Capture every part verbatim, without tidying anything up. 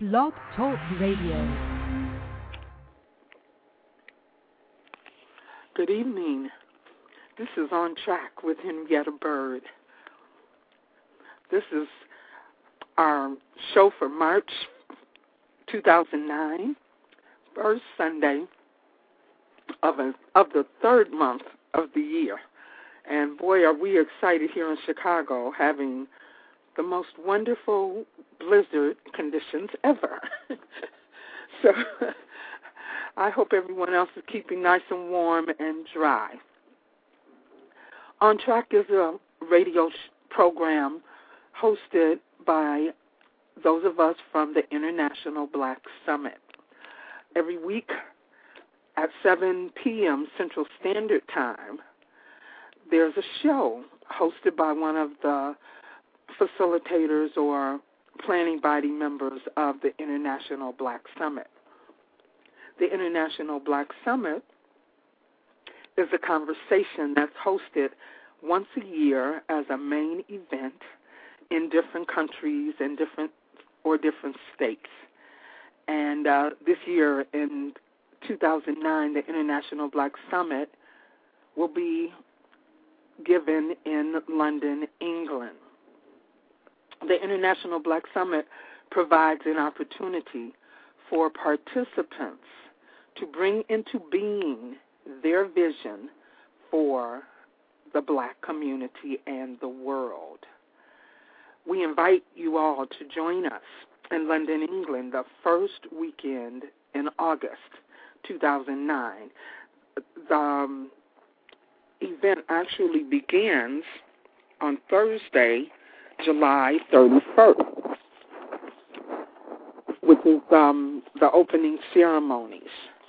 Blog Talk Radio. Good evening. This is On Track with Henrietta Bird. This is our show for March two thousand nine, first Sunday of, a, of the third month of the year. And boy, are we excited here in Chicago, having the most wonderful blizzard conditions ever. So I hope everyone else is keeping nice and warm and dry. On Track is a radio sh- program hosted by those of us from the International Black Summit. Every week at seven p.m. Central Standard Time, there's a show hosted by one of the facilitators or planning body members of the International Black Summit. The International Black Summit is a conversation that's hosted once a year as a main event in different countries and different or different states. And uh, this year in two thousand nine, the International Black Summit will be given in London, England. The International Black Summit provides an opportunity for participants to bring into being their vision for the black community and the world. We invite you all to join us in London, England, the first weekend in August two thousand nine. The um, event actually begins on Thursday, July thirty-first, which is um, the opening ceremonies.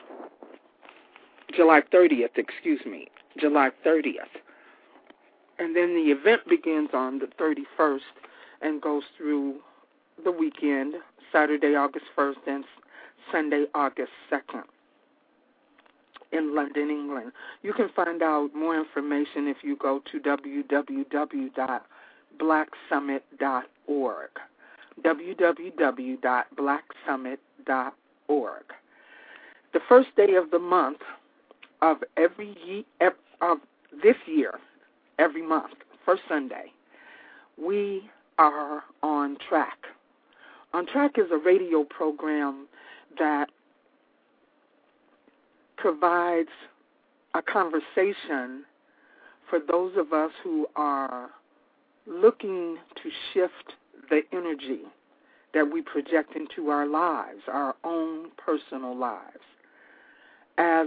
July thirtieth, excuse me, July thirtieth. And then the event begins on the thirty-first and goes through the weekend, Saturday, August first, and Sunday, August second, in London, England. You can find out more information if you go to w w w dot black summit dot org, w w w dot black summit dot org. The first day of the month of every ye- of this year, every month, first Sunday, we are On Track. On Track is a radio program that provides a conversation for those of us who are looking to shift the energy that we project into our lives, our own personal lives. As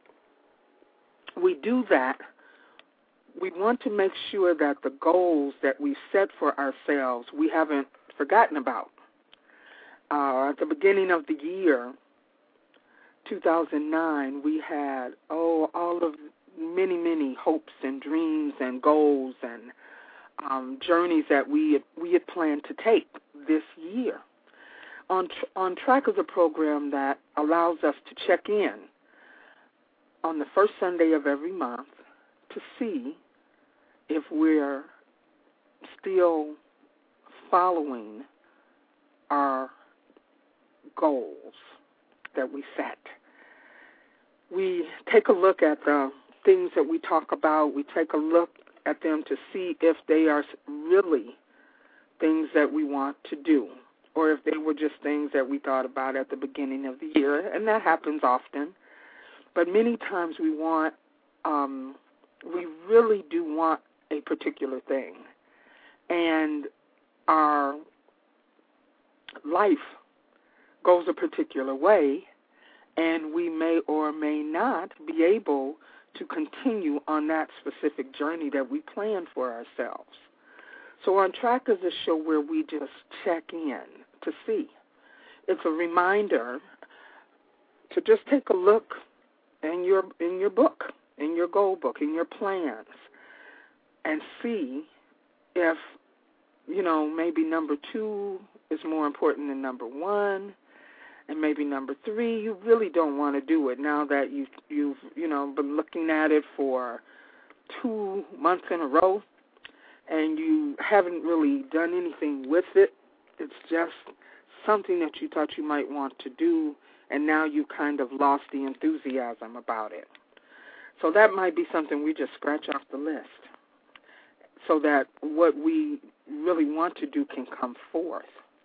we do that, we want to make sure that the goals that we set for ourselves, we haven't forgotten about. Uh, at the beginning of the year, two thousand nine, we had, oh, all of many, many hopes and dreams and goals and um, journeys that we had, we had planned to take this year. On, on Track is a program that allows us to check in on the first Sunday of every month to see if we're still following our goals that we set. We take a look at the things that we talk about. We take a look at them to see if they are really things that we want to do, or if they were just things that we thought about at the beginning of the year, and that happens often. But many times we want, um, we really do want a particular thing, and our life goes a particular way, and we may or may not be able to continue on that specific journey that we plan for ourselves. So On Track is a show where we just check in to see. It's a reminder to just take a look in your in your book, in your goal book, in your plans, and see if, you know, maybe number two is more important than number one, and maybe number three, you really don't want to do it now that you've, you've, you know, been looking at it for two months in a row, and you haven't really done anything with it. It's just something that you thought you might want to do, and now you kind of lost the enthusiasm about it. So that might be something we just scratch off the list so that what we really want to do can come forth.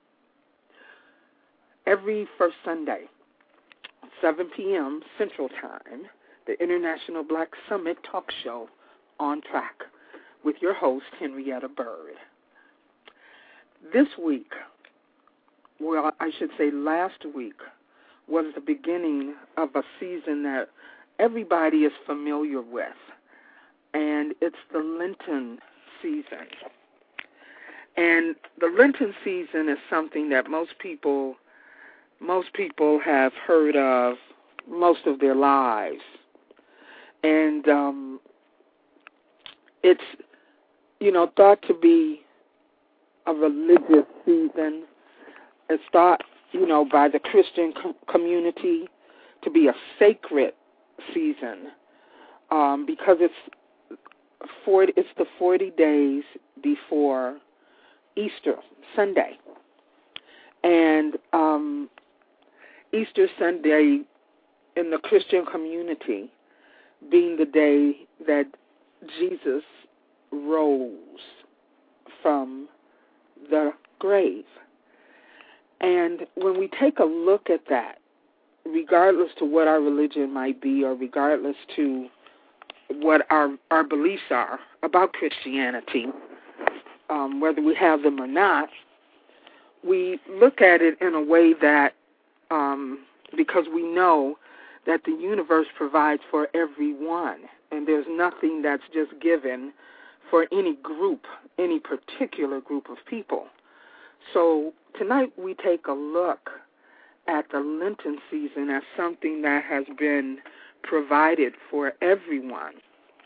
Every first Sunday, seven p.m. Central Time, the International Black Summit Talk Show, On Track, with your host, Henrietta Bird. This week, well, I should say last week, was the beginning of a season that everybody is familiar with, and it's the Lenten season. And the Lenten season is something that most people, most people have heard of most of their lives. And um, it's, you know, thought to be a religious season. It's thought, you know, by the Christian com- community to be a sacred season um, because it's forty, it's the forty days before Easter Sunday. And um, Easter Sunday in the Christian community being the day that Jesus rose from the grave. And when we take a look at that, regardless to what our religion might be or regardless to what our, our beliefs are about Christianity, um, whether we have them or not, we look at it in a way that, um, because we know that the universe provides for everyone, and there's nothing that's just given for any group, any particular group of people. So tonight we take a look at the Lenten season as something that has been provided for everyone.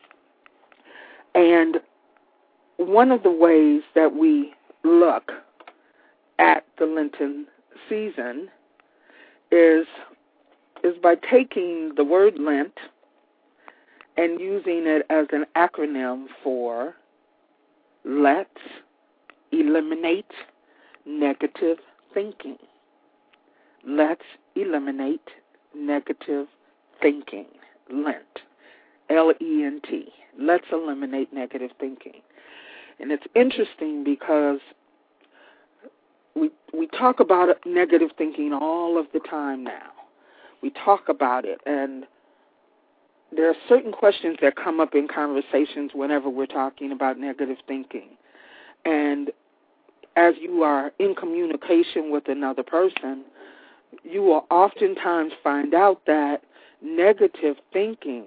And one of the ways that we look at the Lenten season is is by taking the word Lent and using it as an acronym for Let's Eliminate Negative Thinking. Let's eliminate negative thinking. Lent. L E N T. Let's eliminate negative thinking. And it's interesting because we we talk about negative thinking all of the time now. We talk about it, and there are certain questions that come up in conversations whenever we're talking about negative thinking. And as you are in communication with another person, you will oftentimes find out that negative thinking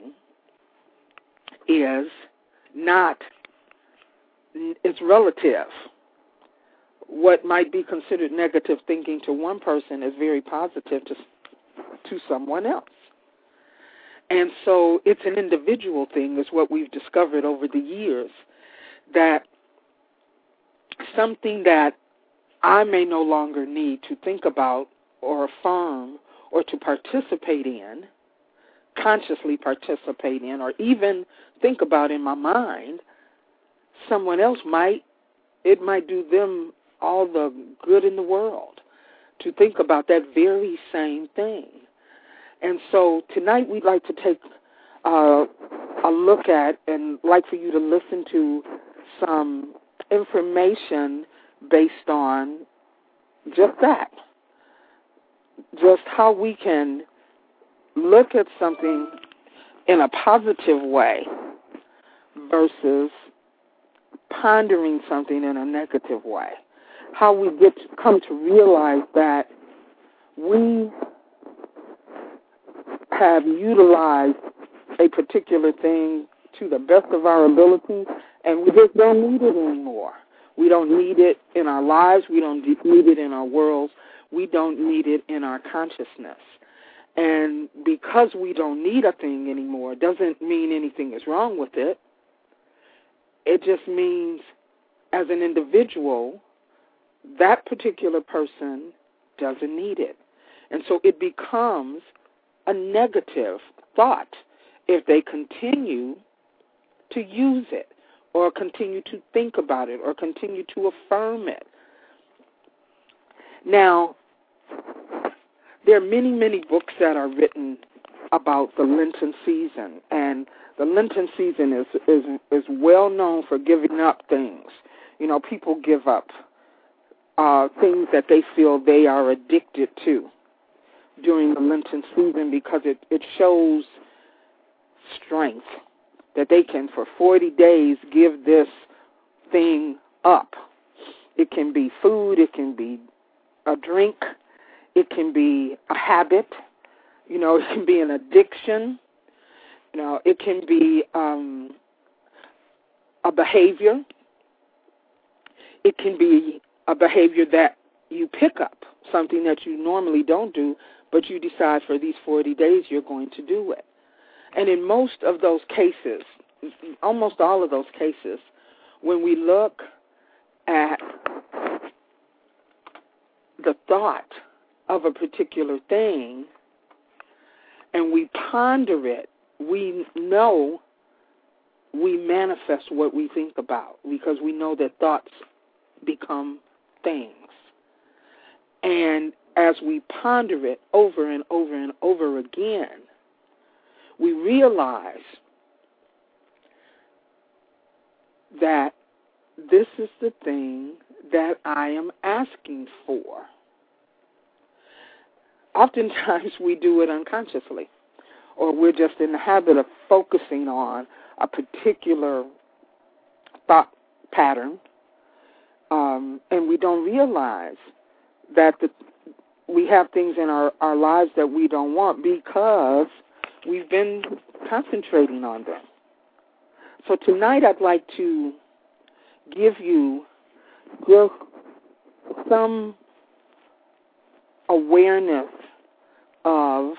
is not, it's relative. What might be considered negative thinking to one person is very positive to to someone else. And so it's an individual thing, is what we've discovered over the years, that something that I may no longer need to think about or affirm or to participate in, consciously participate in, or even think about in my mind, someone else might, it might do them all the good in the world to think about that very same thing. And so tonight we'd like to take uh, a look at and like for you to listen to some information based on just that. Just how we can look at something in a positive way versus pondering something in a negative way. How we get to come to realize that we have utilized a particular thing to the best of our ability, and we just don't need it anymore. We don't need it in our lives. We don't need it in our worlds. We don't need it in our consciousness. And because we don't need a thing anymore doesn't mean anything is wrong with it. It just means, as an individual, that particular person doesn't need it. And so it becomes a negative thought if they continue to use it or continue to think about it or continue to affirm it. Now, there are many, many books that are written about the Lenten season, and the Lenten season is, is, is well known for giving up things. You know, people give up uh, things that they feel they are addicted to during the Lenten season because it, it shows strength, that they can, for forty days, give this thing up. It can be food, it can be a drink, it can be a habit, you know, it can be an addiction, you know, it can be um, a behavior. It can be a behavior that you pick up, something that you normally don't do, but you decide for these forty days you're going to do it. And in most of those cases, almost all of those cases, when we look at the thought of a particular thing and we ponder it, we know we manifest what we think about because we know that thoughts become things. And as we ponder it over and over and over again, we realize that this is the thing that I am asking for. Oftentimes we do it unconsciously, or we're just in the habit of focusing on a particular thought pattern, um, and we don't realize that the, we have things in our, our lives that we don't want because we've been concentrating on them. So tonight I'd like to give you just some awareness of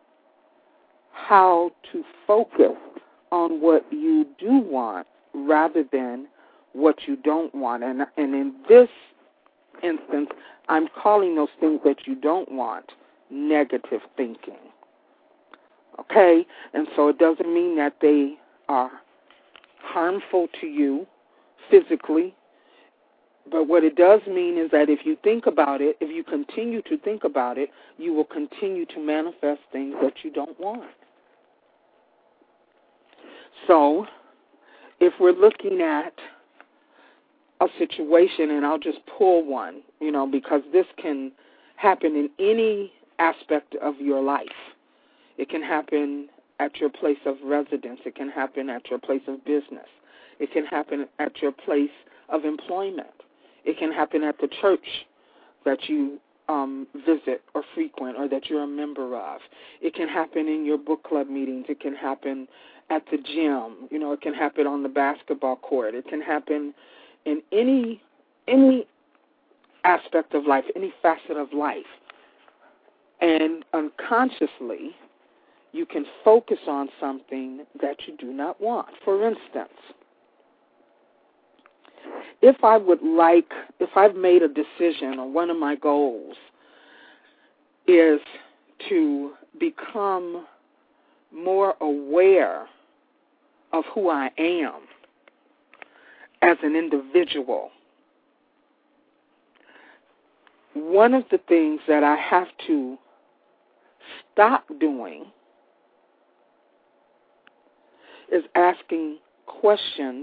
how to focus on what you do want rather than what you don't want. And, and in this instance, I'm calling those things that you don't want negative thinking. Okay? And so it doesn't mean that they are harmful to you physically, but what it does mean is that if you think about it, if you continue to think about it, you will continue to manifest things that you don't want. So, if we're looking at a situation, and I'll just pull one, you know, because this can happen in any aspect of your life. It can happen at your place of residence. It can happen at your place of business. It can happen at your place of employment. It can happen at the church that you um, visit or frequent or that you're a member of. It can happen in your book club meetings. It can happen at the gym. You know, it can happen on the basketball court. It can happen in any any aspect of life, any facet of life. And unconsciously, you can focus on something that you do not want. For instance, if I would like, if I've made a decision or one of my goals is to become more aware of who I am as an individual, one of the things that I have to stop doing is asking questions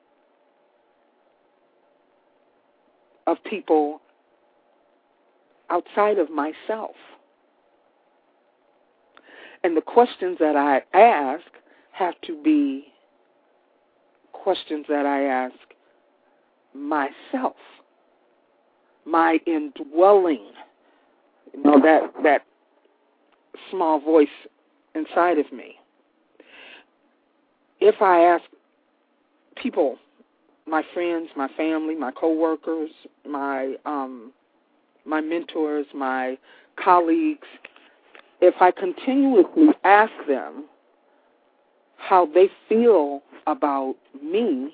of people outside of myself. And the questions that I ask have to be questions that I ask myself, my indwelling, you know, that that small voice inside of me. If I ask people, my friends, my family, my coworkers, my um, my mentors, my colleagues, if I continuously ask them how they feel about me,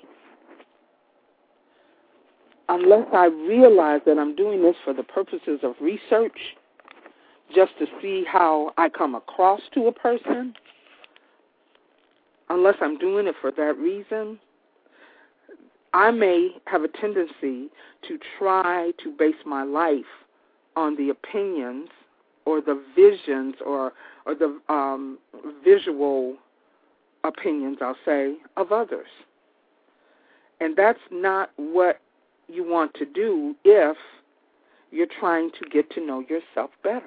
unless I realize that I'm doing this for the purposes of research, just to see how I come across to a person, unless I'm doing it for that reason, I may have a tendency to try to base my life on the opinions or the visions or or the um, visual opinions, I'll say, of others. And that's not what you want to do if you're trying to get to know yourself better.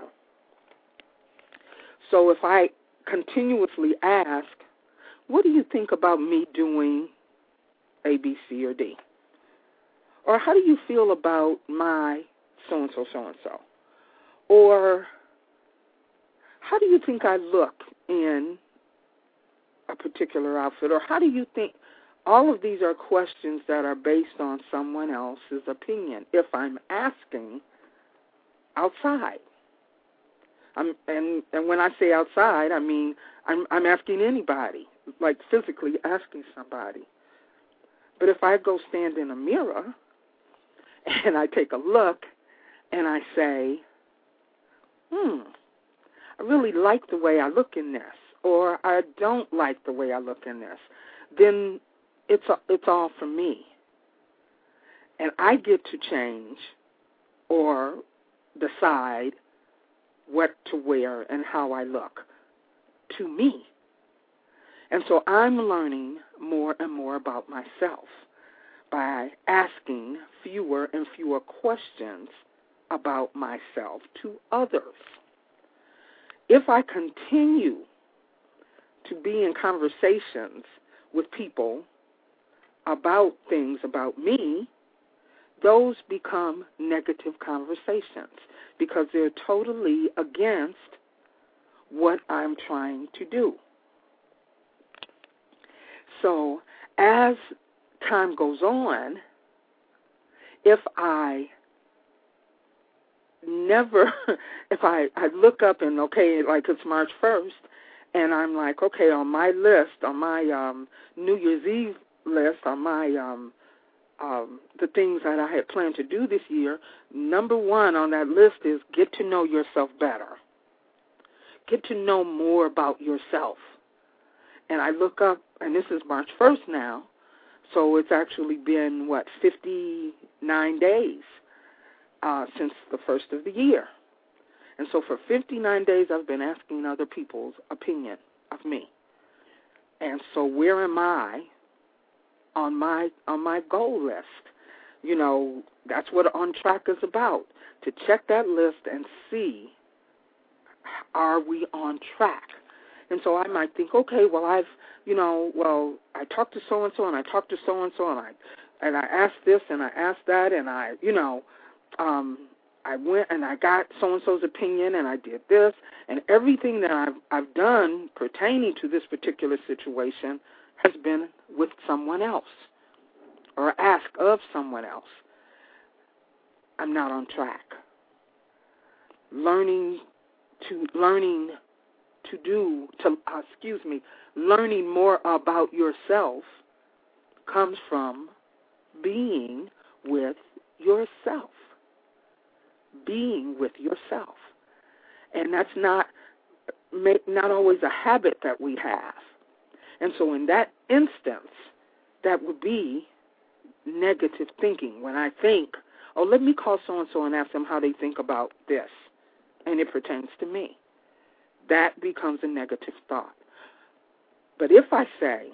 So if I continuously ask, what do you think about me doing A, B, C, or D? Or how do you feel about my so-and-so, so-and-so? Or how do you think I look in a particular outfit? Or how do you think? All of these are questions that are based on someone else's opinion if I'm asking outside. I'm, and, and when I say outside, I mean I'm, I'm asking anybody, like physically asking somebody. But if I go stand in a mirror and I take a look and I say, hmm, I really like the way I look in this, or I don't like the way I look in this, then it's a, it's all for me. And I get to change or decide what to wear and how I look to me. And so I'm learning more and more about myself by asking fewer and fewer questions about myself to others. If I continue to be in conversations with people about things about me, those become negative conversations because they're totally against what I'm trying to do. So as time goes on, if I never, if I, I look up and, okay, like it's March first, and I'm like, okay, on my list, on my um, New Year's Eve list, on my um, um, the things that I had planned to do this year, number one on that list is get to know yourself better. Get to know more about yourself. And I look up, and this is March first now, so it's actually been, what, fifty-nine days uh, since the first of the year. And so for fifty-nine days, I've been asking other people's opinion of me. And so where am I on my on my goal list? You know, that's what On Track is about, to check that list and see, are we on track? And so I might think, okay, well, I've, you know, well, I talked to so-and-so, and I talked to so-and-so, and I, and I asked this, and I asked that, and I, you know, um, I went and I got so-and-so's opinion, and I did this, and everything that I've, I've done pertaining to this particular situation has been with someone else or asked of someone else. I'm not on track. Learning to, learning to do, to, uh, excuse me, learning more about yourself comes from being with yourself. Being with yourself. And that's not, not always a habit that we have. And so in that instance, that would be negative thinking. When I think, oh, let me call so-and-so and ask them how they think about this, and it pertains to me. That becomes a negative thought. But if I say,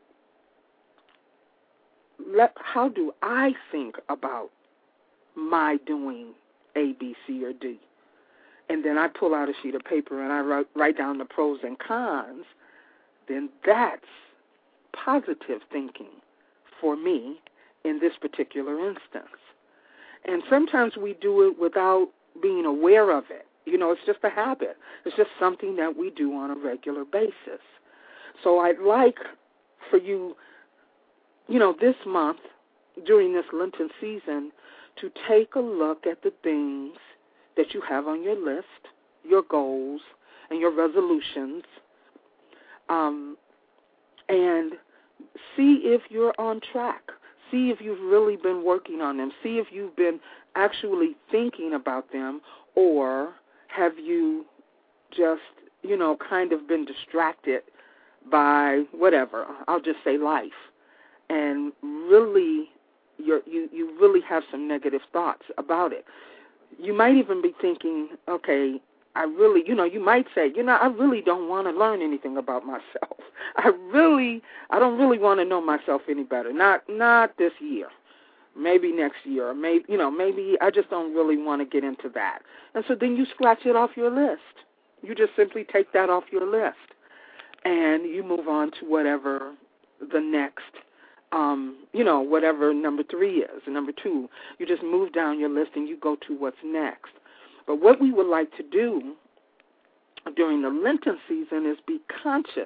let, how do I think about my doing A, B, C, or D? And then I pull out a sheet of paper and I write, write down the pros and cons, then that's positive thinking for me in this particular instance. And sometimes we do it without being aware of it. You know, it's just a habit. It's just something that we do on a regular basis. So I'd like for you, you know, this month, during this Lenten season, to take a look at the things that you have on your list, your goals, and your resolutions, um, and see if you're on track. See if you've really been working on them. See if you've been actually thinking about them, or have you just, you know, kind of been distracted by whatever, I'll just say life, and really you're, you, you really have some negative thoughts about it. You might even be thinking, okay, I really, you know, you might say, you know, I really don't want to learn anything about myself. I really, I don't really want to know myself any better. Not, not this year. Maybe next year. Or maybe, you know, maybe I just don't really want to get into that. And so then you scratch it off your list. You just simply take that off your list, and you move on to whatever the next, um, you know, whatever number three is, and number two. You just move down your list and you go to what's next. But what we would like to do during the Lenten season is be conscious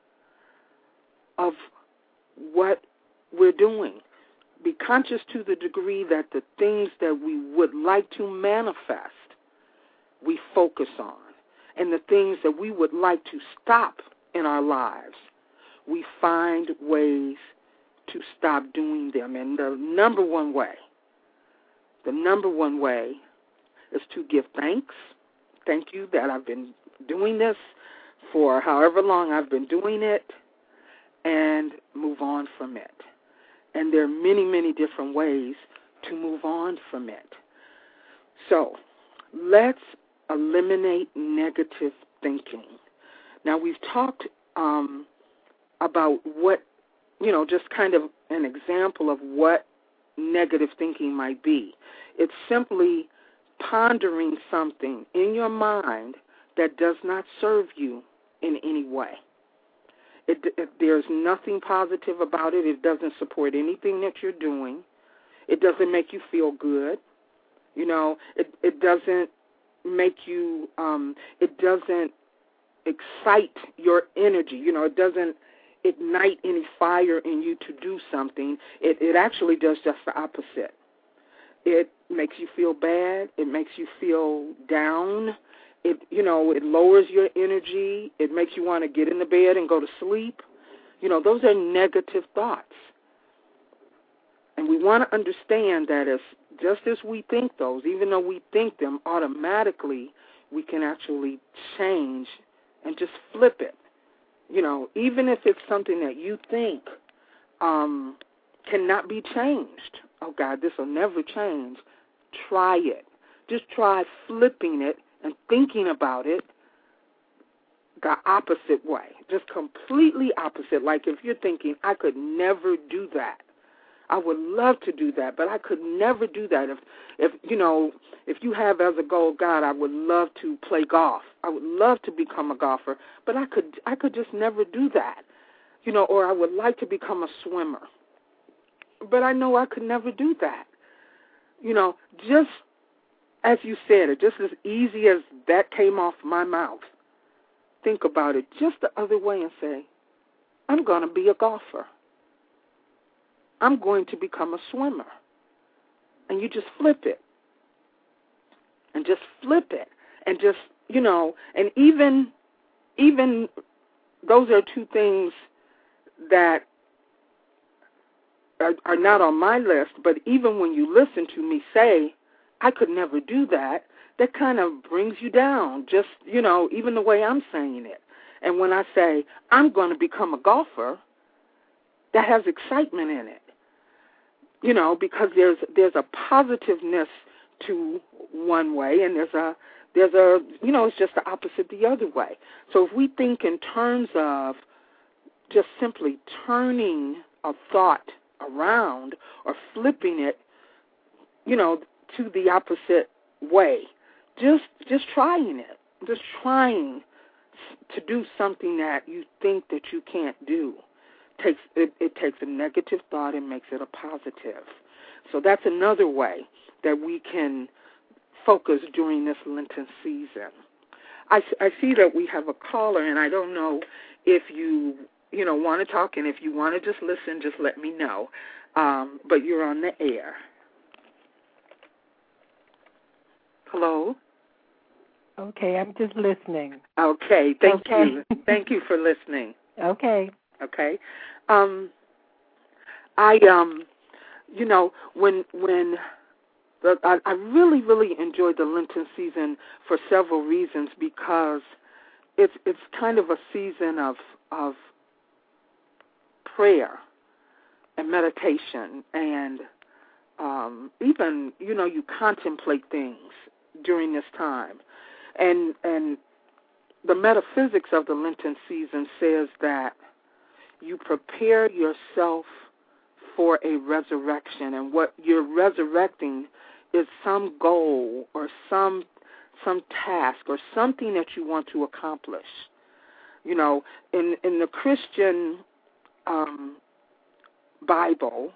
of what we're doing. Be conscious to the degree that the things that we would like to manifest, we focus on. And the things that we would like to stop in our lives, we find ways to stop doing them. And the number one way, the number one way is to give thanks. Thank you that I've been doing this for however long I've been doing it, and move on from it. And there are many, many different ways to move on from it. So let's eliminate negative thinking. Now, we've talked um, about what, you know, just kind of an example of what negative thinking might be. It's simply pondering something in your mind that does not serve you in any way. It, it, there's nothing positive about it. It doesn't support anything that you're doing. It doesn't make you feel good. You know, it, it doesn't make you, um, it doesn't excite your energy. You know, it doesn't ignite any fire in you to do something. It, it actually does just the opposite. It makes you feel bad. It makes you feel down. It, you know, it lowers your energy. It makes you want to get in the bed and go to sleep. You know, those are negative thoughts. And we want to understand that as just as we think those, even though we think them, automatically we can actually change and just flip it. You know, even if it's something that you think um, cannot be changed. Oh, God, this will never change. Try it. Just try flipping it and thinking about it the opposite way, just completely opposite. Like if you're thinking, I could never do that. I would love to do that, but I could never do that. If, if you know, if you have as a goal, God, I would love to play golf. I would love to become a golfer, but I could, I could just never do that. You know, or I would like to become a swimmer, but I know I could never do that. You know, just as you said it, just as easy as that came off my mouth, think about it just the other way and say, I'm going to be a golfer. I'm going to become a swimmer. And you just flip it. And just flip it. And just, you know, and even, even those are two things that are, are not on my list, but even when you listen to me say, I could never do that, that kind of brings you down, just, you know, even the way I'm saying it. And when I say, I'm going to become a golfer, that has excitement in it, you know, because there's there's a positiveness to one way, and there's a, there's a, you know, it's just the opposite the other way. So if we think in terms of just simply turning a thought around or flipping it, you know, to the opposite way, just just trying it, just trying to do something that you think that you can't do, takes it, it takes a negative thought and makes it a positive. So that's another way that we can focus during this Lenten season. I, I see that we have a caller, and I don't know if you you know want to talk, and if you want to just listen, just let me know. Um, but you're on the air. Hello? Okay, I'm just listening. Okay, thank okay. you. Thank you for listening. Okay. Okay. Um, I, um, you know, when, when, the, I, I really, really enjoyed the Lenten season for several reasons, because it's, it's kind of a season of, of prayer and meditation, and um, even, you know, you contemplate things during this time. And and the metaphysics of the Lenten season says that you prepare yourself for a resurrection, and what you're resurrecting is some goal or some some task or something that you want to accomplish. You know, in in the Christian um, Bible,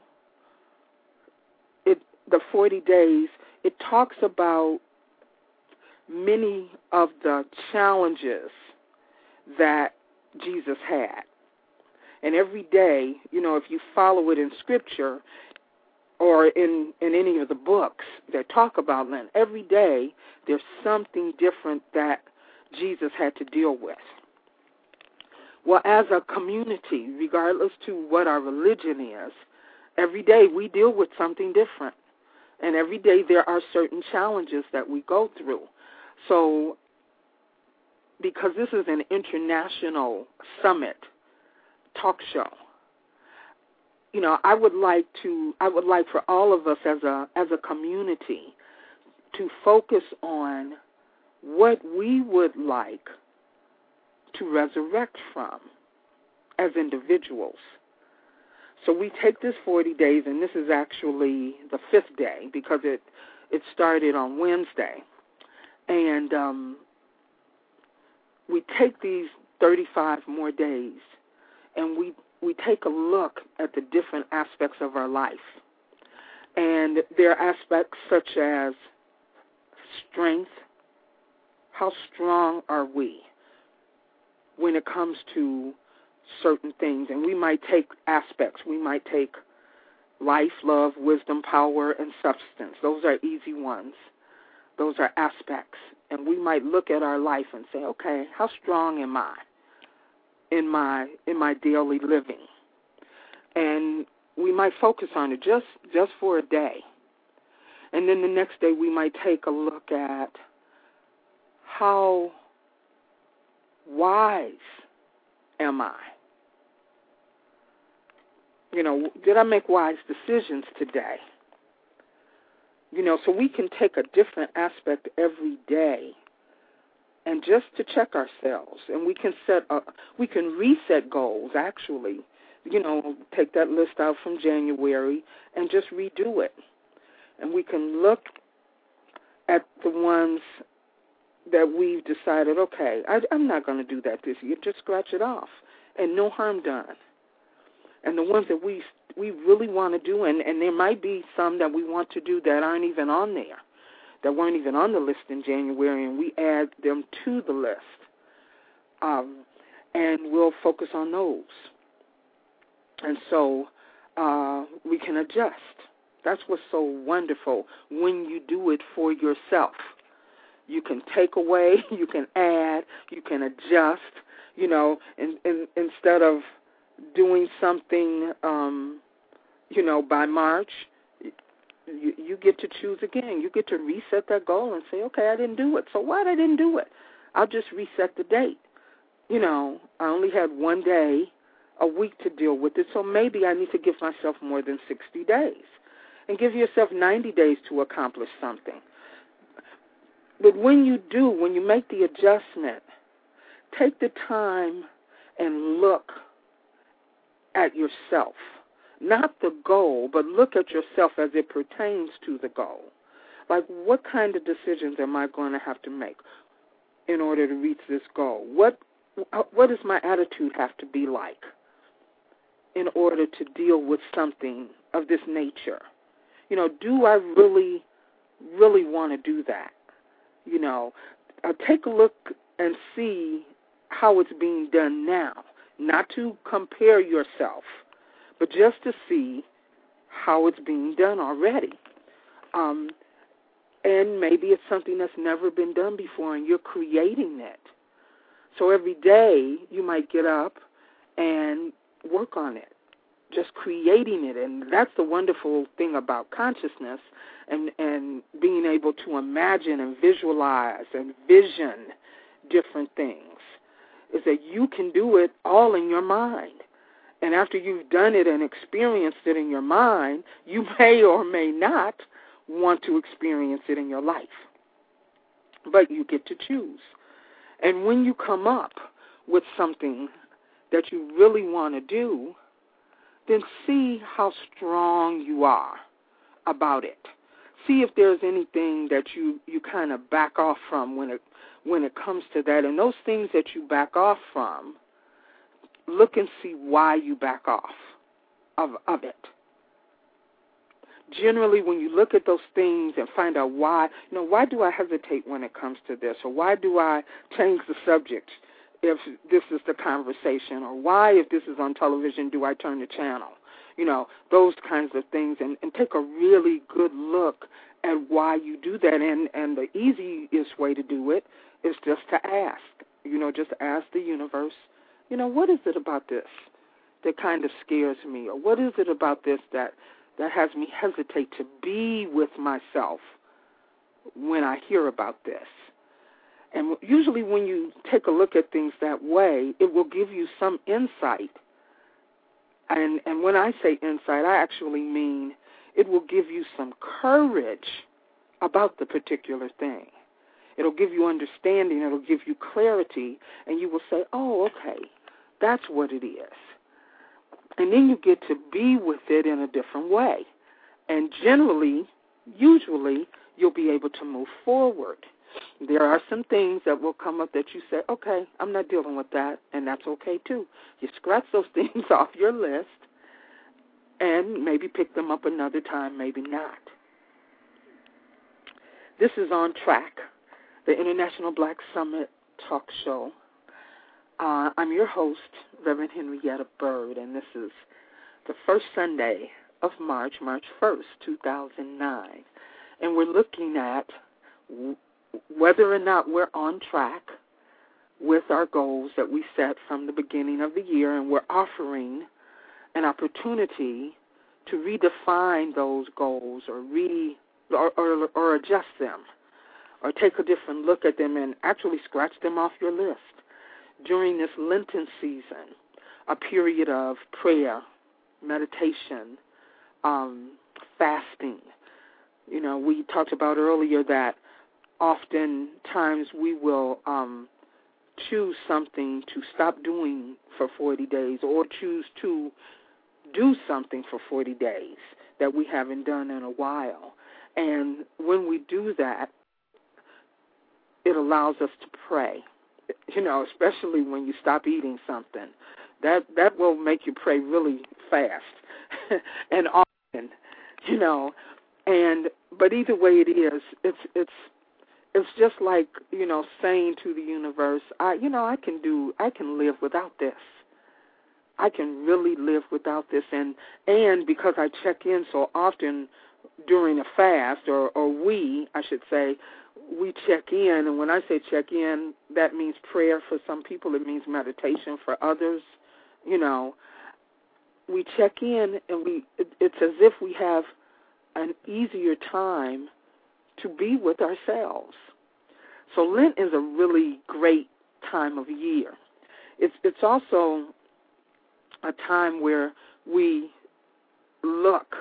it the forty days, it talks about many of the challenges that Jesus had. And every day, you know, if you follow it in Scripture or in, in any of the books that talk about Lent, every day there's something different that Jesus had to deal with. Well, as a community, regardless to what our religion is, every day we deal with something different. And every day there are certain challenges that we go through. So, because this is an international summit talk show, you know, I would like to, I would like for all of us as a as a community to focus on what we would like to resurrect from as individuals. So we take this forty days, and this is actually the fifth day because it it started on Wednesday. And um, we take these thirty-five more days, and we, we take a look at the different aspects of our life. And there are aspects such as strength. How strong are we when it comes to certain things? And we might take aspects. We might take life, love, wisdom, power, and substance. Those are easy ones. Those are aspects. And we might look at our life and say, okay, how strong am I in my in my daily living? And we might focus on it just, just for a day. And then the next day we might take a look at how wise am I? You know, did I make wise decisions today? You know, so we can take a different aspect every day and just to check ourselves. And we can set a, we can reset goals, actually. You know, take that list out from January and just redo it. And we can look at the ones that we've decided, okay, I, I'm not going to do that this year. Just scratch it off and no harm done. And the ones that we we really want to do, and, and there might be some that we want to do that aren't even on there, that weren't even on the list in January, and we add them to the list. Um, and we'll focus on those. And so uh, we can adjust. That's what's so wonderful when you do it for yourself. You can take away, you can add, you can adjust, you know, and, and instead of doing something, um, you know, by March, you, you get to choose again. You get to reset that goal and say, okay, I didn't do it. So what? I didn't do it. I'll just reset the date. You know, I only had one day a week to deal with it, so maybe I need to give myself more than sixty days and give yourself ninety days to accomplish something. But when you do, when you make the adjustment, take the time and look at yourself. Not the goal, but look at yourself as it pertains to the goal. Like, what kind of decisions am I going to have to make in order to reach this goal? What what does my attitude have to be like in order to deal with something of this nature? You know, do I really, really want to do that? You know, uh, take a look and see how it's being done now. Not to compare yourself, but just to see how it's being done already. Um, and maybe it's something that's never been done before, and you're creating it. So every day you might get up and work on it, just creating it. And that's the wonderful thing about consciousness and, and being able to imagine and visualize and vision different things, is that you can do it all in your mind. And after you've done it and experienced it in your mind, you may or may not want to experience it in your life. but you get to choose. And when you come up with something that you really want to do, then see how strong you are about it. See if there's anything that you, you kind of back off from when it when it comes to that. And those things that you back off from, look and see why you back off of, of it. Generally, when you look at those things and find out why, you know, why do I hesitate when it comes to this? Or why do I change the subject if this is the conversation? Or why, if this is on television, do I turn the channel? You know, those kinds of things. And, and take a really good look at why you do that. And, and the easiest way to do it is just to ask. You know, just ask the universe, you know, what is it about this that kind of scares me? Or what is it about this that, that has me hesitate to be with myself when I hear about this? And usually when you take a look at things that way, it will give you some insight. And, and when I say insight, I actually mean it will give you some courage about the particular thing. It'll give you understanding. It'll give you clarity. And you will say, oh, okay, that's what it is. And then you get to be with it in a different way. And generally, usually, you'll be able to move forward. There are some things that will come up that you say, okay, I'm not dealing with that, and that's okay too. You scratch those things off your list and maybe pick them up another time, maybe not. This is On Track, the International Black Summit talk show. Uh, I'm your host, Reverend Henrietta Bird, and this is the first Sunday of March, March first, two thousand nine. And we're looking at w- whether or not we're on track with our goals that we set from the beginning of the year, and we're offering an opportunity to redefine those goals or re or, or, or adjust them, or take a different look at them and actually scratch them off your list. During this Lenten season, a period of prayer, meditation, um, fasting. You know, we talked about earlier that oftentimes we will um, choose something to stop doing for forty days, or choose to do something for forty days that we haven't done in a while. And when we do that, it allows us to pray. You know, especially when you stop eating something. That that will make you pray really fast and often, you know. And but either way it is, it's it's it's just like, you know, saying to the universe, I you know, I can do I can live without this. I can really live without this, and and because I check in so often during a fast, or, or we, I should say, we check in, and when I say check in, that means prayer for some people, it means meditation for others, you know. We check in, and we it, it's as if we have an easier time to be with ourselves. So Lent is a really great time of year. It's it's also a time where we look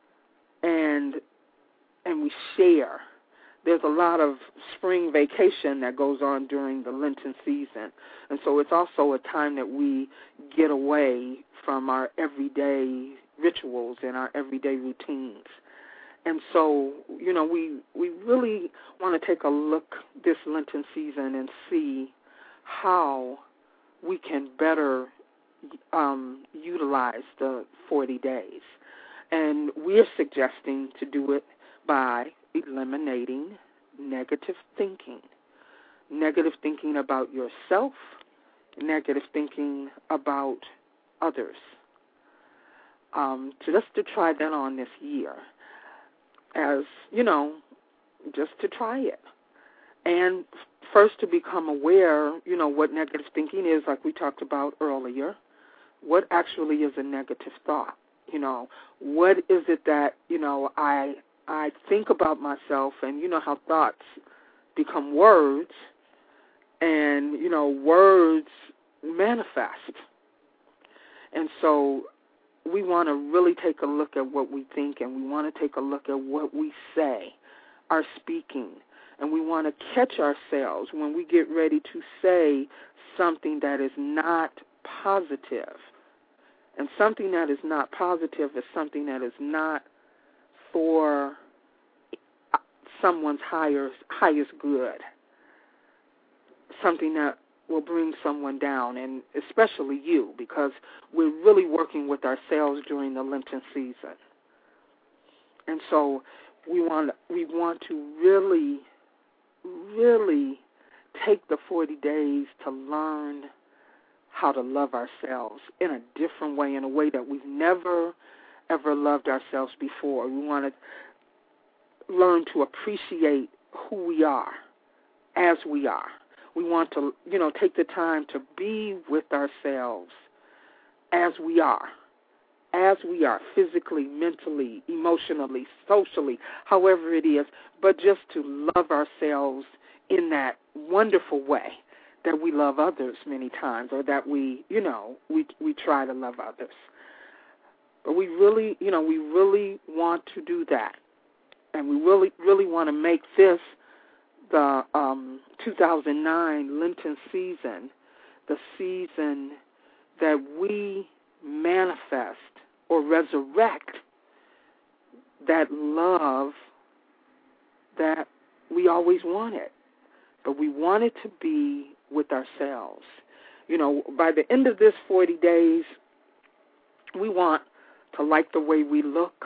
and and we share. There's a lot of spring vacation that goes on during the Lenten season. And so it's also a time that we get away from our everyday rituals and our everyday routines. And so, you know, we, we really want to take a look this Lenten season and see how we can better um, utilize the forty days. And we're suggesting to do it by eliminating negative thinking. Negative thinking about yourself, negative thinking about others. Um, just to try that on this year, as, you know, just to try it. And first to become aware, you know, what negative thinking is, like we talked about earlier. What actually is a negative thought? You know, what is it that, you know, I I think about myself, and you know how thoughts become words, and, you know, words manifest. And so we want to really take a look at what we think, and we want to take a look at what we say, our speaking. And we want to catch ourselves when we get ready to say something that is not positive. And something that is not positive is something that is not for someone's higher, highest good. Something that will bring someone down, and especially you, because we're really working with ourselves during the Lenten season. And so we want we want to really, really take the forty days to learn how to love ourselves in a different way, in a way that we've never, ever loved ourselves before. We want to learn to appreciate who we are as we are. We want to, you know, take the time to be with ourselves as we are, as we are, physically, mentally, emotionally, socially, however it is, but just to love ourselves in that wonderful way that we love others many times, or that we, you know, we we try to love others. But we really, you know, we really want to do that. And we really, really want to make this the um, two thousand nine Lenten season, the season that we manifest or resurrect that love that we always wanted. But we want it to be with ourselves. You know, by the end of this forty days, we want to like the way we look.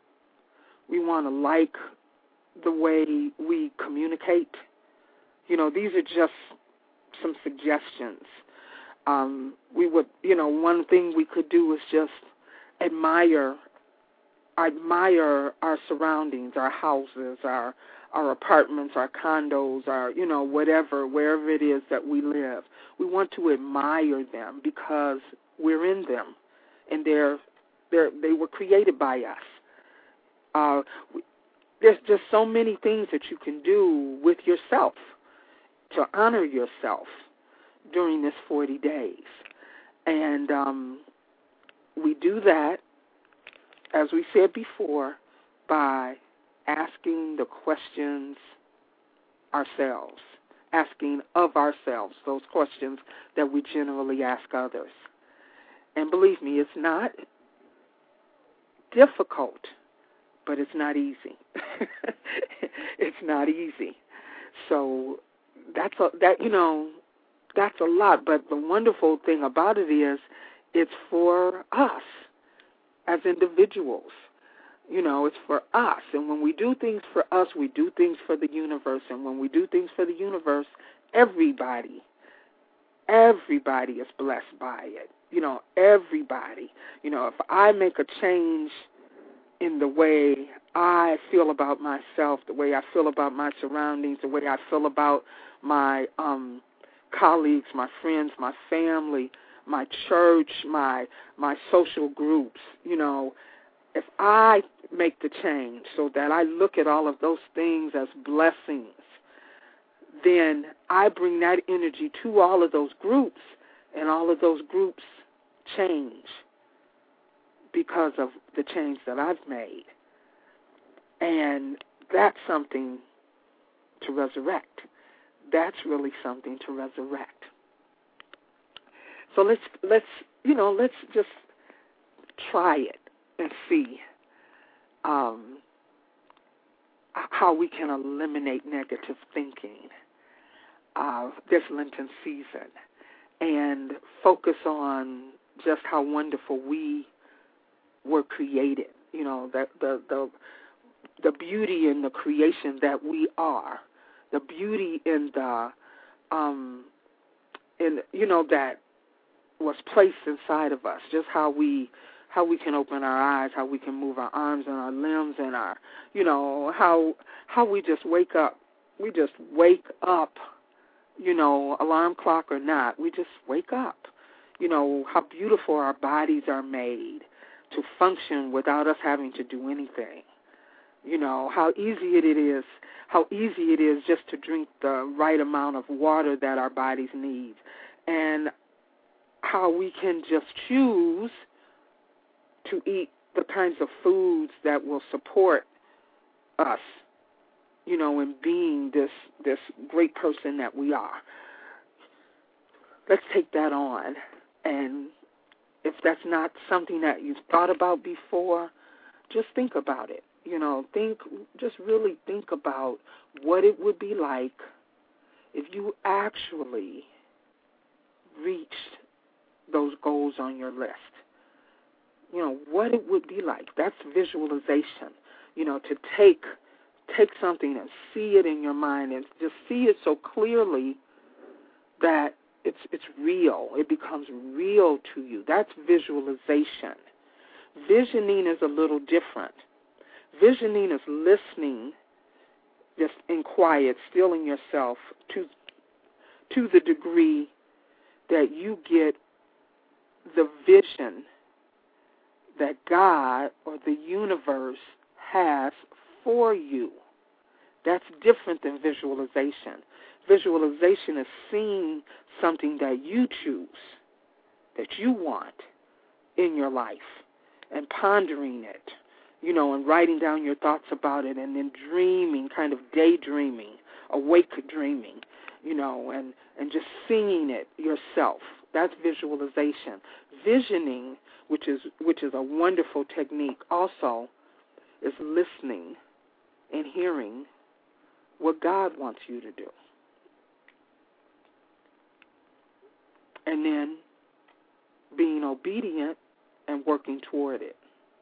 We want to like the way we communicate. You know, these are just some suggestions. Um, we would, you know, one thing we could do is just admire, admire our surroundings, our houses, our our apartments, our condos, our, you know, whatever, wherever it is that we live. We want to admire them because we're in them, and they're, they're they were created by us. Uh, we, there's just so many things that you can do with yourself to honor yourself during this forty days. And um, we do that, as we said before, by asking the questions ourselves, asking of ourselves those questions that we generally ask others. And believe me, it's not difficult, but it's not easy. It's not easy. So that's a, that you know, that's a lot. But the wonderful thing about it is, it's for us as individuals. You know, it's for us. And when we do things for us, we do things for the universe. And when we do things for the universe, everybody, everybody is blessed by it. You know, everybody. You know, if I make a change in the way I feel about myself, the way I feel about my surroundings, the way I feel about my um, colleagues, my friends, my family, my church, my my social groups, you know, if I make the change so that I look at all of those things as blessings, then I bring that energy to all of those groups, and all of those groups change because of the change that I've made. And that's something to resurrect. That's really something to resurrect. So let's let's you know let's just try it and see um, how we can eliminate negative thinking uh, this Lenten season, and focus on just how wonderful we were created. You know, that the the the beauty in the creation that we are, the beauty in the um, in you know that was placed inside of us. Just how we how we can open our eyes, how we can move our arms and our limbs, and our you know how how we just wake up. We just wake up. You know, alarm clock or not, we just wake up. You know, how beautiful our bodies are made to function without us having to do anything. You know, how easy it is, how easy it is just to drink the right amount of water that our bodies need. And how we can just choose to eat the kinds of foods that will support us you know, in being this this great person that we are. Let's take that on. And if that's not something that you've thought about before, just think about it. You know, think, just really think about what it would be like if you actually reached those goals on your list. You know, what it would be like. That's visualization. You know, to take take something and see it in your mind and just see it so clearly that it's it's real. It becomes real to you. That's visualization. Visioning is a little different. Visioning is listening just in quiet, stilling yourself to to the degree that you get the vision that God or the universe has for you. That's different than visualization. Visualization is seeing something that you choose, that you want in your life, and pondering it, you know, and writing down your thoughts about it, and then dreaming, kind of daydreaming, awake dreaming, you know, and, and just seeing it yourself. That's visualization. Visioning, which is which is a wonderful technique also, is listening and hearing what God wants you to do. And then being obedient and working toward it.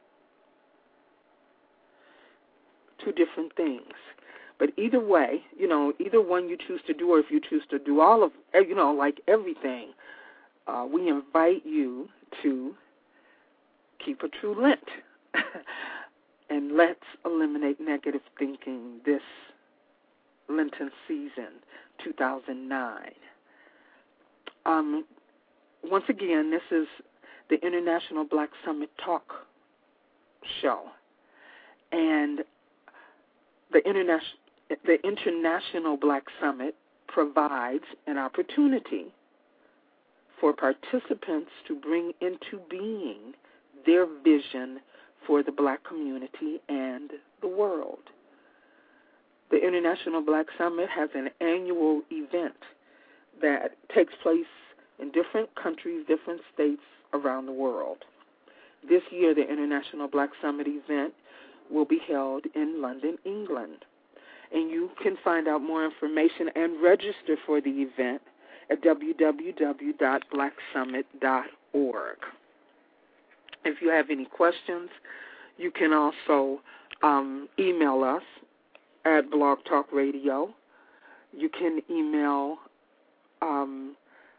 Two different things. But either way, you know, either one you choose to do, or if you choose to do all of, you know, like everything, uh, we invite you to keep a true Lent. And let's eliminate negative thinking this Lenten season, two thousand nine. Um, once again, this is the International Black Summit Talk Show. And the International, the International Black Summit provides an opportunity for participants to bring into being their vision for the black community and the world. The International Black Summit has an annual event that takes place in different countries, different states around the world. This year, the International Black Summit event will be held in London, England. And you can find out more information and register for the event at w w w dot black summit dot org. If you have any questions, you can also um, email us at Blog Talk Radio. You can email, um,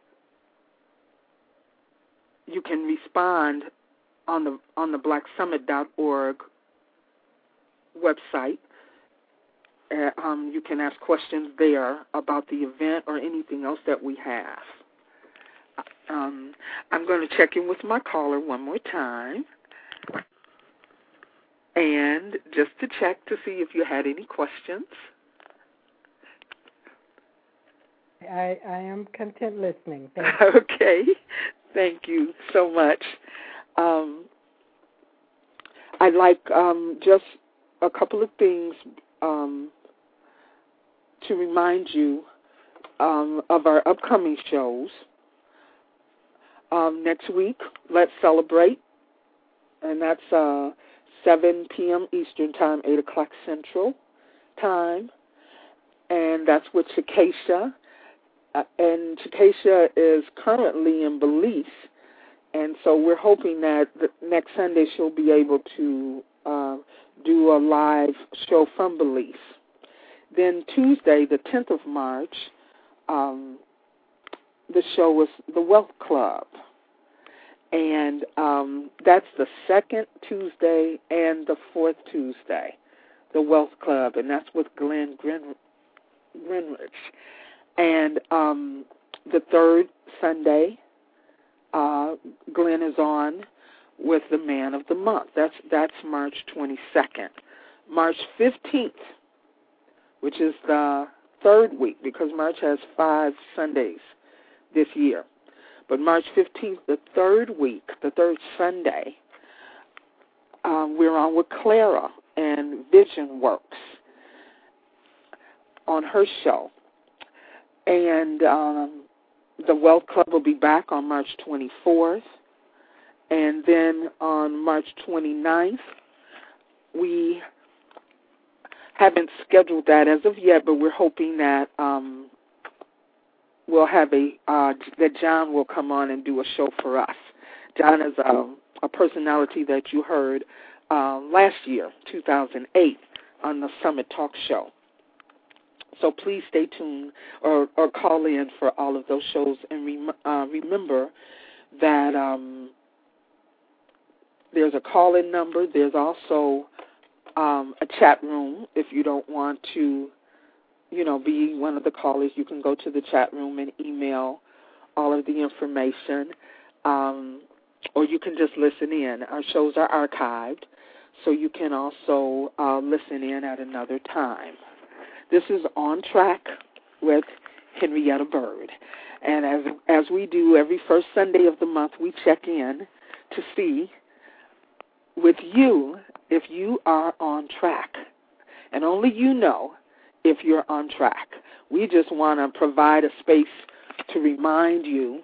you can respond on the on the black summit dot org website. Uh, um, you can ask questions there about the event or anything else that we have. Um, I'm going to check in with my caller one more time. And just to check to see if you had any questions. I, I am content listening. Thank you. Okay. Thank you so much. Um, I'd like um, just a couple of things um, to remind you um, of our upcoming shows. Um, next week, Let's Celebrate, and that's uh, seven p.m. Eastern Time, eight o'clock Central Time, and that's with Chikesha. Uh, and Chikesha is currently in Belize, and so we're hoping that the next Sunday she'll be able to uh, do a live show from Belize. Then Tuesday, the tenth of March, um, the show is the Wealth Club. And um, that's the second Tuesday and the fourth Tuesday, the Wealth Club, and that's with Glenn Grin- Grinrich. And um, the third Sunday, uh, Glenn is on with the Man of the Month. That's that's March twenty-second. March fifteenth, which is the third week, because March has five Sundays this year. But March fifteenth, the third week, the third Sunday, um, we're on with Clara and Vision Works. on her show. And um, the Wealth Club will be back on March twenty-fourth. And then on March twenty-ninth, we haven't scheduled that as of yet, but we're hoping that um, we'll have a, uh, that John will come on and do a show for us. John is a, a personality that you heard uh, last year, two thousand eight, on the Summit Talk Show. So please stay tuned or, or call in for all of those shows. And rem- uh, remember that um, there's a call-in number. There's also um, a chat room. If you don't want to, you know, be one of the callers, you can go to the chat room and email all of the information. Um, or you can just listen in. Our shows are archived, so you can also uh, listen in at another time. This is On Track with Henrietta Bird. And as as we do every first Sunday of the month, we check in to see with you if you are on track. And only you know if you're on track. We just want to provide a space to remind you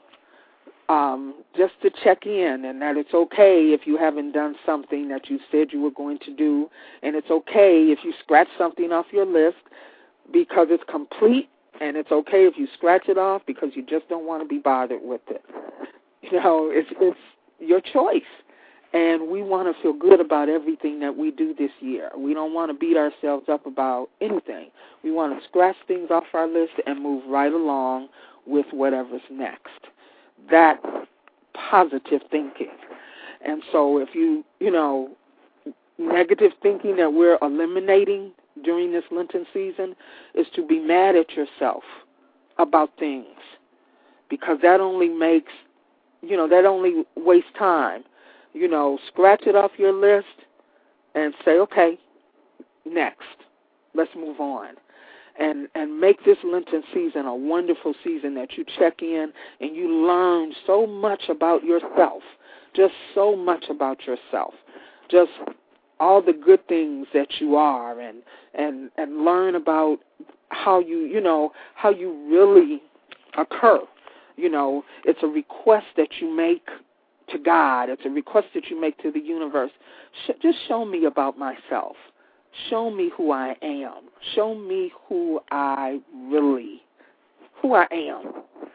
um, just to check in, and that it's okay if you haven't done something that you said you were going to do, and it's okay if you scratch something off your list because it's complete, and it's okay if you scratch it off because you just don't want to be bothered with it. You know, it's it's your choice, and we want to feel good about everything that we do this year. We don't want to beat ourselves up about anything. We want to scratch things off our list and move right along with whatever's next. That's positive thinking. And so if you, you know, negative thinking that we're eliminating during this Lenten season is to be mad at yourself about things, because that only makes, you know, that only wastes time. You know, scratch it off your list and say, okay, next, let's move on. And and make this Lenten season a wonderful season that you check in and you learn so much about yourself, just so much about yourself, just all the good things that you are, and and and learn about how you, you know, how you really occur. You know, it's a request that you make to God. It's a request that you make to the universe. Sh- just show me about myself. Show me who I am. Show me who I really, who I am.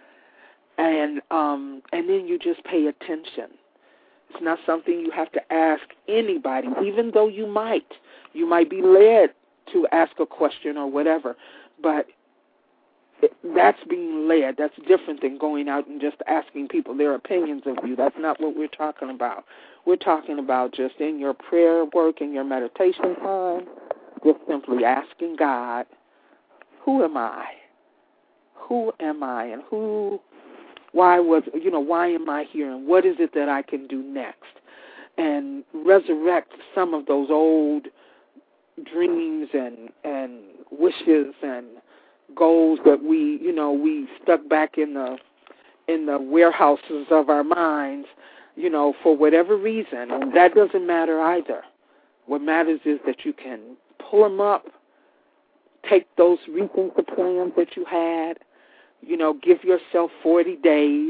And um, and then you just pay attention. It's not something you have to ask anybody, even though you might. You might be led to ask a question or whatever, but that's being led. That's different than going out and just asking people their opinions of you. That's not what we're talking about. We're talking about just in your prayer work, in your meditation time, just simply asking God, who am I? Who am I? And who, why was, you know, why am I here? And what is it that I can do next? And resurrect some of those old dreams and, and wishes and goals that we, you know, we stuck back in the in the warehouses of our minds, you know, for whatever reason. And that doesn't matter either. What matters is that you can pull them up, take those, rethink the plans that you had, you know, give yourself forty days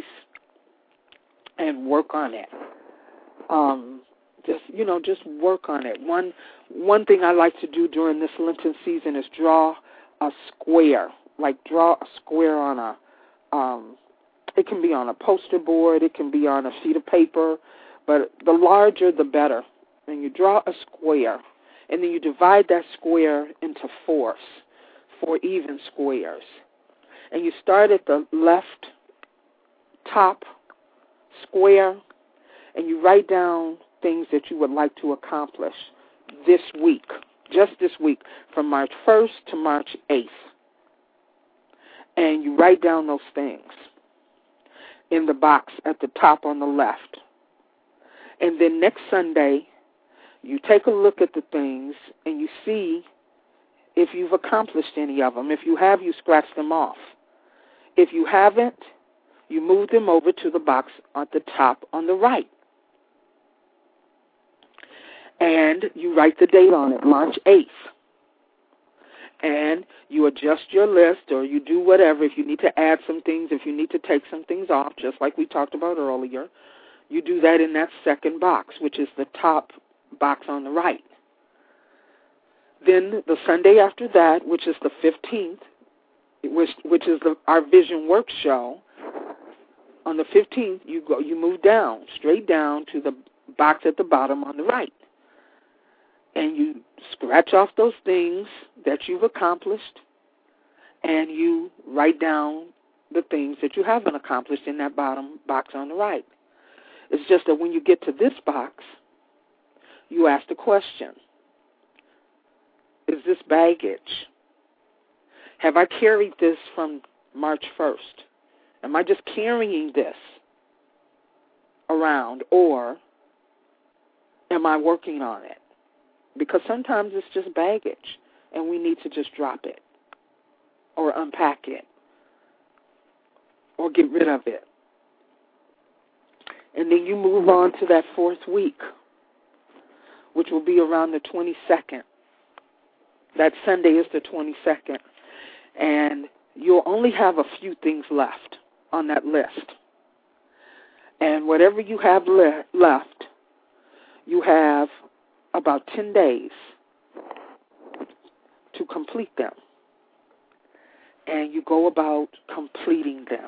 and work on it. Um, just, you know, just work on it. One, one thing I like to do during this Lenten season is draw a square, like draw a square on a, um, it can be on a poster board, it can be on a sheet of paper, but the larger the better. And you draw a square, and then you divide that square into fourths, four even squares. And you start at the left top square, and you write down things that you would like to accomplish this week, just this week, from March first to March eighth. And you write down those things in the box at the top on the left. And then next Sunday, you take a look at the things and you see if you've accomplished any of them. If you have, you scratch them off. If you haven't, you move them over to the box at the top on the right. And you write the date on it, March eighth. and you adjust your list, or you do whatever. If you need to add some things, if you need to take some things off, just like we talked about earlier, you do that in that second box, which is the top box on the right. Then the Sunday after that, which is the fifteenth, which, which is the, our Vision Work Show, on the fifteenth, you go, you move down, straight down to the box at the bottom on the right. And you scratch off those things that you've accomplished, and you write down the things that you haven't accomplished in that bottom box on the right. It's just that when you get to this box, you ask the question, is this baggage? Have I carried this from March first? Am I just carrying this around, or am I working on it? Because sometimes it's just baggage, and we need to just drop it or unpack it or get rid of it. And then you move on to that fourth week, which will be around the twenty-second. That Sunday is the twenty-second. And you'll only have a few things left on that list. And whatever you have le- left, you have about ten days to complete them. And you go about completing them.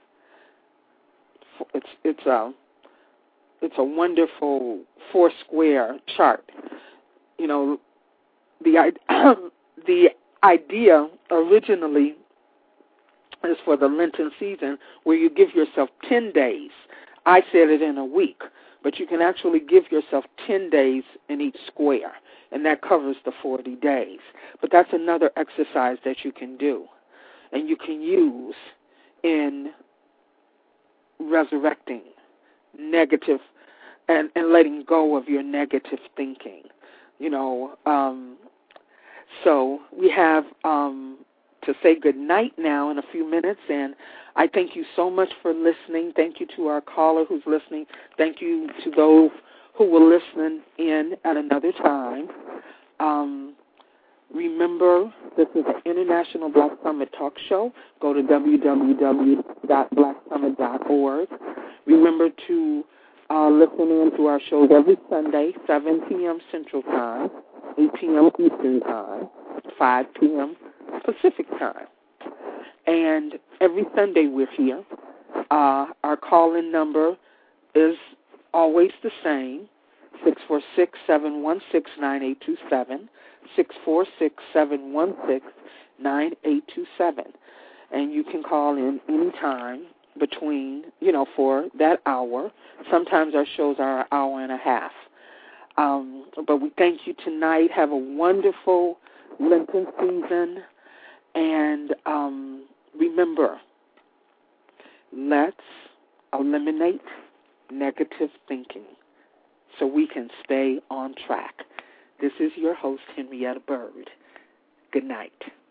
It's it's a it's a wonderful four square chart. You know, the the idea originally is for the Lenten season, where you give yourself ten days. I said it in a week, but you can actually give yourself ten days in each square, and that covers the forty days. But that's another exercise that you can do, and you can use in resurrecting negative and, and letting go of your negative thinking. You know, um, so we have um, to say good night now in a few minutes, and I thank you so much for listening. Thank you to our caller who's listening. Thank you to those who will listen in at another time. Um, remember, this is the International Black Summit Talk Show. Go to w w w dot black summit dot org. Remember to uh, listen in to our shows every Sunday, seven p.m. Central Time, eight p.m. Eastern Time, five p.m. Pacific Time. And every Sunday we're here. Uh, our call-in number is always the same, six four six, seven one six, nine eight two seven, six four six, seven one six, nine eight two seven. And you can call in any time between, you know, for that hour. Sometimes our shows are an hour and a half. Um, but we thank you tonight. Have a wonderful Lenten season. And um, remember, let's eliminate negative thinking so we can stay on track. This is your host, Henrietta Bird. Good night.